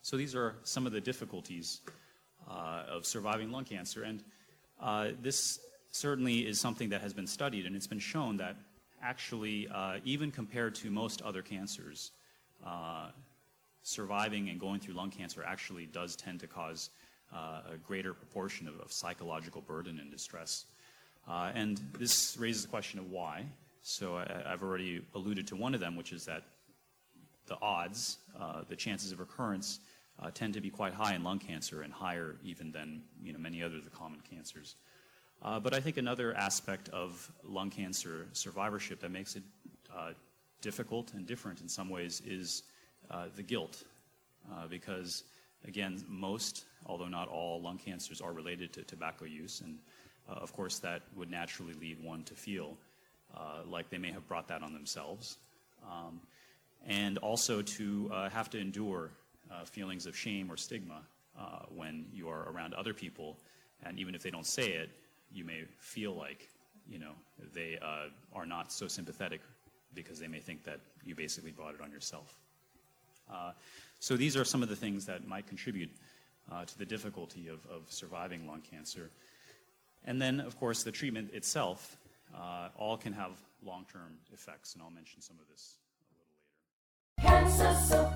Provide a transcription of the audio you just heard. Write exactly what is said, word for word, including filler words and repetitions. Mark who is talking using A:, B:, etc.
A: So these are some of the difficulties uh, of surviving lung cancer, and uh, this certainly is something that has been studied, and it's been shown that actually, uh, even compared to most other cancers, uh, surviving and going through lung cancer actually does tend to cause uh, a greater proportion of, of psychological burden and distress. Uh, and this raises the question of why. So I, I've already alluded to one of them, which is that the odds, uh, the chances of recurrence, uh, tend to be quite high in lung cancer and higher even than you know many other of the common cancers. Uh, but I think another aspect of lung cancer survivorship that makes it uh, difficult and different in some ways is uh, the guilt. Uh, because, again, most, although not all, lung cancers are related to tobacco use. And, uh, of course, that would naturally lead one to feel uh, like they may have brought that on themselves. Um, and also to uh, have to endure uh, feelings of shame or stigma uh, when you are around other people. And even if they don't say it, you may feel like, you know, they uh, are not so sympathetic because they may think that you basically brought it on yourself. Uh, so these are some of the things that might contribute uh, to the difficulty of, of surviving lung cancer. And then, of course, the treatment itself, uh, all can have long-term effects, and I'll mention some of this a little later. Cancer